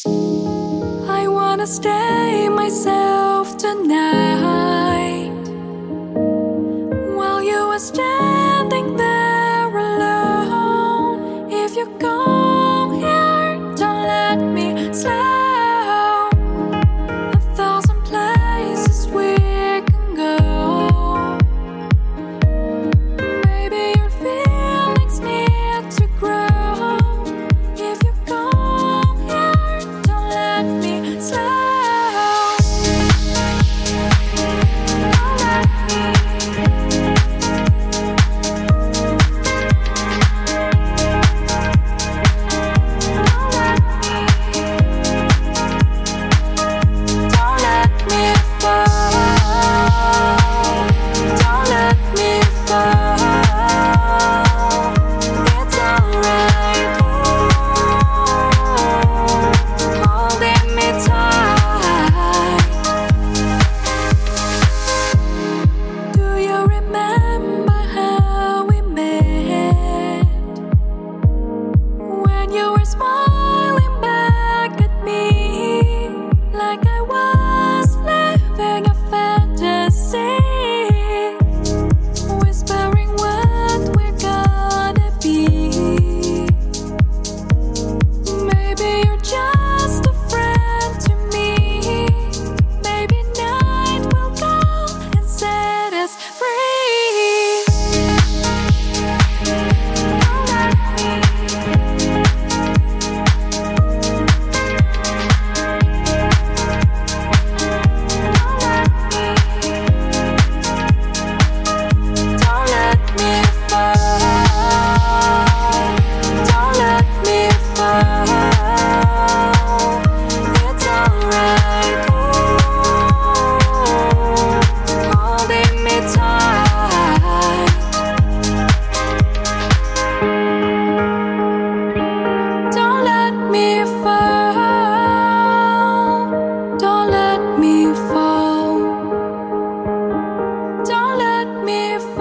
I wanna stay myself tonight while you are standing there alone. If you come here, don't let me slow. A thousand places we can go. Maybe your feelings need to grow. If you come here, don't let me slow. Smiling back at me like I was living a fantasy, whispering what we're gonna be. Maybe you're just a friend to me. Maybe night will come and set us free. Don't let me